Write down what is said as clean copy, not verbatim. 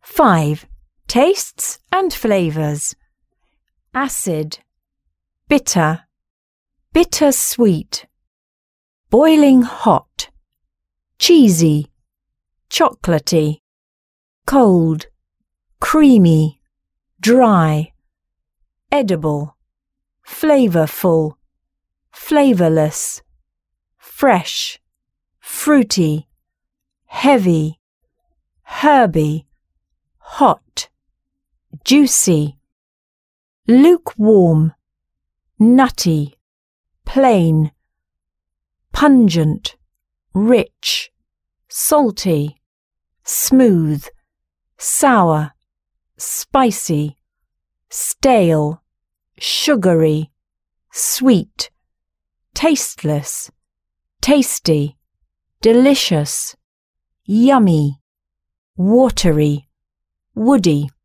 5. Tastes and flavours. Acid, bitter, bitter-sweet, boiling hot, cheesy, chocolatey, cold, creamy, dry, edible, flavourful, flavourless, fresh, fruity, heavy, herby, hot, juicy, lukewarm, nutty, plain, pungent, rich, salty, smooth, sour, spicy, stale, sugary, sweet, tasteless, tasty, delicious, yummy, watery, woody.